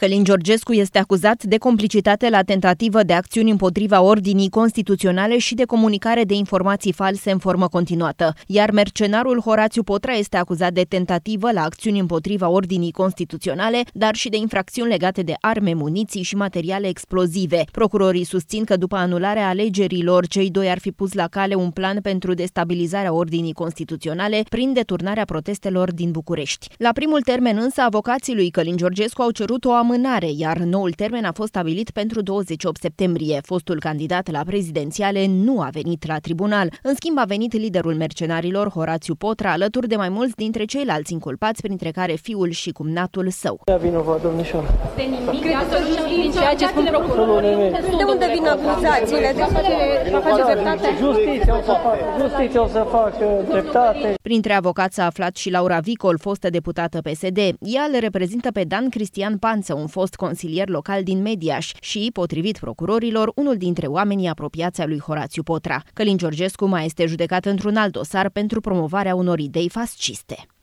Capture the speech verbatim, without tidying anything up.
Călin Georgescu este acuzat de complicitate la tentativă de acțiuni împotriva ordinii constituționale și de comunicare de informații false în formă continuată, iar mercenarul Horațiu Potra este acuzat de tentativă la acțiuni împotriva ordinii constituționale, dar și de infracțiuni legate de arme, muniții și materiale explozive. Procurorii susțin că după anularea alegerilor, cei doi ar fi pus la cale un plan pentru destabilizarea ordinii constituționale prin deturnarea protestelor din București. La primul termen însă, avocații lui Călin Georgescu au cerut o amânare, iar noul termen a fost stabilit pentru douăzeci și opt septembrie. Fostul candidat la prezidențiale nu a venit la tribunal. În schimb, a venit liderul mercenarilor, Horațiu Potra, alături de mai mulți dintre ceilalți inculpați, printre care fiul și cumnatul său. Vinovat, domnișoară. De nimic, de ceea ce spun procurorii. De unde vin acuzațiile? Va face dreptate? Justiția o să facă, justiția o să facă dreptate. Printre avocați s-a aflat și Laura Vicol, fostă deputată P S D. Ea le reprezintă pe Dan Cristian Panță, un fost consilier local din Mediaș și, potrivit procurorilor, unul dintre oamenii apropiați ai lui Horațiu Potra. Călin Georgescu mai este judecat într-un alt dosar pentru promovarea unor idei fasciste.